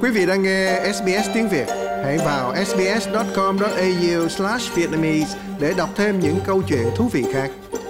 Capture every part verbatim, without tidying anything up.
Quý vị đang nghe ét bê ét tiếng Việt. Hãy vào sbs chấm com chấm a u slash vietnamese để đọc thêm những câu chuyện thú vị khác.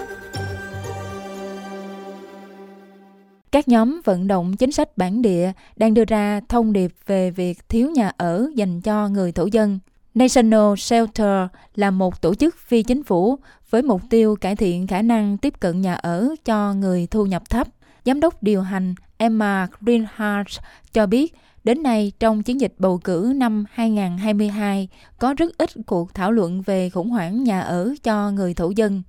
Các nhóm vận động chính sách bản địa đang đưa ra thông điệp về việc thiếu nhà ở dành cho người thổ dân. National Shelter là một tổ chức phi chính phủ với mục tiêu cải thiện khả năng tiếp cận nhà ở cho người thu nhập thấp. Giám đốc điều hành Emma Greenhart cho biết, đến nay trong chiến dịch bầu cử năm hai không hai hai, có rất ít cuộc thảo luận về khủng hoảng nhà ở cho người thổ dân.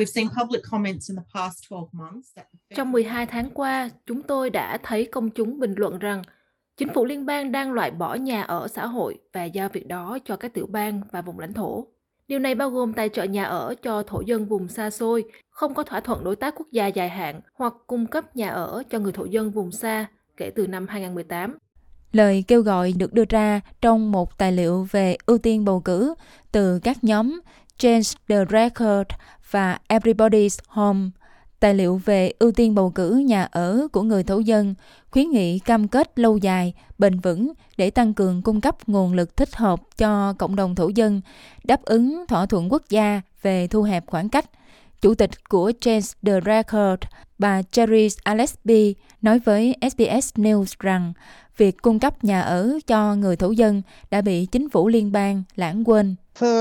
Trong mười hai tháng qua, chúng tôi đã thấy công chúng bình luận rằng chính phủ liên bang đang loại bỏ nhà ở xã hội và giao việc đó cho các tiểu bang và vùng lãnh thổ. Điều này bao gồm tài trợ nhà ở cho thổ dân vùng xa xôi, không có thỏa thuận đối tác quốc gia dài hạn hoặc cung cấp nhà ở cho người thổ dân vùng xa kể từ năm hai không một tám. Lời kêu gọi được đưa ra trong một tài liệu về ưu tiên bầu cử từ các nhóm Change the Record và Everybody's Home. Tài liệu về ưu tiên bầu cử nhà ở của người thổ dân khuyến nghị cam kết lâu dài, bền vững để tăng cường cung cấp nguồn lực thích hợp cho cộng đồng thổ dân, đáp ứng thỏa thuận quốc gia về thu hẹp khoảng cách. Chủ tịch của Change the Record, bà Cherise Alesby, nói với ét bê ét News rằng việc cung cấp nhà ở cho người thổ dân đã bị chính phủ liên bang lãng quên.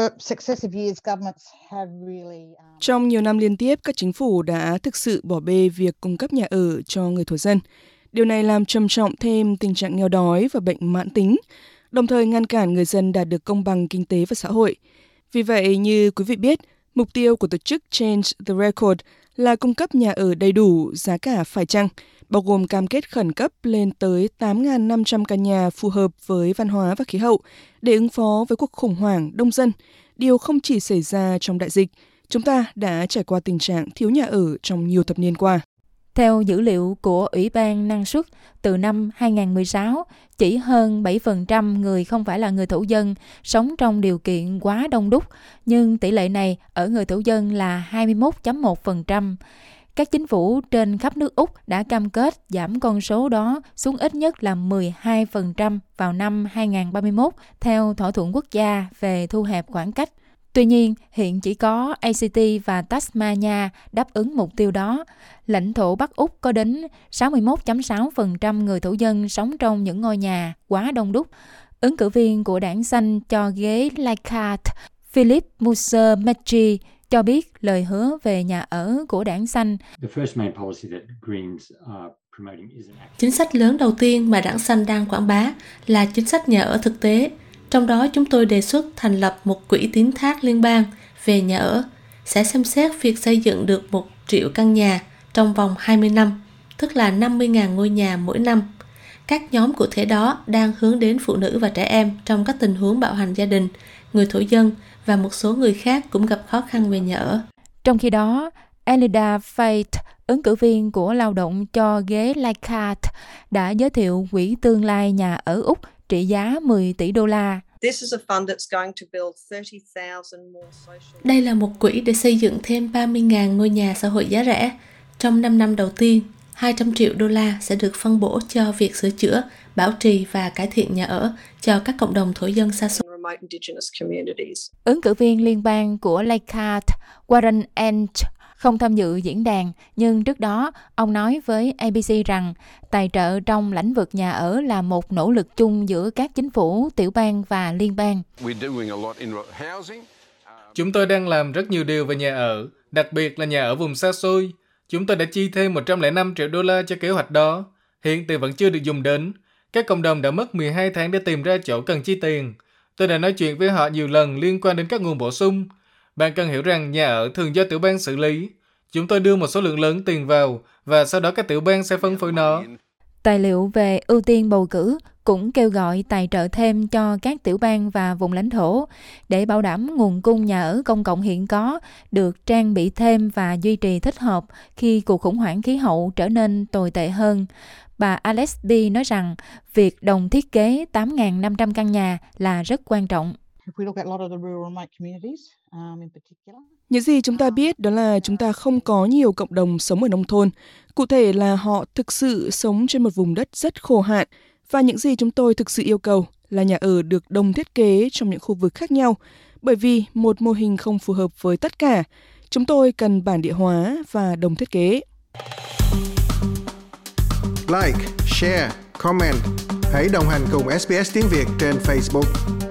Trong nhiều năm liên tiếp, các chính phủ đã thực sự bỏ bê việc cung cấp nhà ở cho người thổ dân. Điều này làm trầm trọng thêm tình trạng nghèo đói và bệnh mãn tính, đồng thời ngăn cản người dân đạt được công bằng kinh tế và xã hội. Vì vậy, như quý vị biết, mục tiêu của tổ chức Change the Record là cung cấp nhà ở đầy đủ, giá cả phải chăng, bao gồm cam kết khẩn cấp lên tới tám nghìn năm trăm căn nhà phù hợp với văn hóa và khí hậu để ứng phó với cuộc khủng hoảng đông dân. Điều không chỉ xảy ra trong đại dịch, chúng ta đã trải qua tình trạng thiếu nhà ở trong nhiều thập niên qua. Theo dữ liệu của Ủy ban Năng suất, từ năm hai không một sáu, chỉ hơn bảy phần trăm người không phải là người thổ dân sống trong điều kiện quá đông đúc, nhưng tỷ lệ này ở người thổ dân là hai mươi mốt phẩy một phần trăm. Các chính phủ trên khắp nước Úc đã cam kết giảm con số đó xuống ít nhất là mười hai phần trăm vào năm hai không ba mốt theo thỏa thuận quốc gia về thu hẹp khoảng cách. Tuy nhiên, hiện chỉ có a xê tê và Tasmania đáp ứng mục tiêu đó. Lãnh thổ Bắc Úc có đến sáu mươi mốt phẩy sáu phần trăm người thổ dân sống trong những ngôi nhà quá đông đúc. Ứng cử viên của đảng Xanh cho ghế Leichhardt, Philip Musser Metri, cho biết lời hứa về nhà ở của đảng Xanh. Chính sách lớn đầu tiên mà đảng Xanh đang quảng bá là chính sách nhà ở thực tế. Trong đó chúng tôi đề xuất thành lập một quỹ tín thác liên bang về nhà ở, sẽ xem xét việc xây dựng được một triệu căn nhà trong vòng hai mươi năm, tức là năm mươi nghìn ngôi nhà mỗi năm. Các nhóm cụ thể đó đang hướng đến phụ nữ và trẻ em trong các tình huống bạo hành gia đình, người thổ dân và một số người khác cũng gặp khó khăn về nhà ở. Trong khi đó, Elida Fate, ứng cử viên của lao động cho ghế Leichhardt, đã giới thiệu quỹ tương lai nhà ở Úc trị giá mười tỷ đô la. Đây là một quỹ để xây dựng thêm ba mươi nghìn ngôi nhà xã hội giá rẻ. Trong năm năm đầu tiên, hai trăm triệu đô la sẽ được phân bổ cho việc sửa chữa, bảo trì và cải thiện nhà ở cho các cộng đồng thổ dân xa xôi. Ứng cử viên liên bang của Leichhardt, Warren Ent, không tham dự diễn đàn, nhưng trước đó ông nói với a bê xê rằng tài trợ trong lĩnh vực nhà ở là một nỗ lực chung giữa các chính phủ, tiểu bang và liên bang. Chúng tôi đang làm rất nhiều điều về nhà ở, đặc biệt là nhà ở vùng xa xôi. Chúng tôi đã chi thêm một trăm lẻ năm triệu đô la cho kế hoạch đó. Hiện tiền vẫn chưa được dùng đến. Các cộng đồng đã mất mười hai tháng để tìm ra chỗ cần chi tiền. Tôi đã nói chuyện với họ nhiều lần liên quan đến các nguồn bổ sung. Bạn cần hiểu rằng nhà ở thường do tiểu bang xử lý. Chúng tôi đưa một số lượng lớn tiền vào và sau đó các tiểu bang sẽ phân phối nó. Tài liệu về ưu tiên bầu cử cũng kêu gọi tài trợ thêm cho các tiểu bang và vùng lãnh thổ để bảo đảm nguồn cung nhà ở công cộng hiện có được trang bị thêm và duy trì thích hợp khi cuộc khủng hoảng khí hậu trở nên tồi tệ hơn. Bà Alesby nói rằng việc đồng thiết kế tám nghìn năm trăm căn nhà là rất quan trọng. Những gì chúng ta biết đó là chúng ta không có nhiều cộng đồng sống ở nông thôn. Cụ thể là họ thực sự sống trên một vùng đất rất khô hạn Và những gì chúng tôi thực sự yêu cầu là nhà ở được đồng thiết kế trong những khu vực khác nhau, bởi vì một mô hình không phù hợp với tất cả. Chúng tôi cần bản địa hóa và đồng thiết kế. Like, share, comment. Hãy đồng hành cùng ét bê ét Tiếng Việt trên Facebook.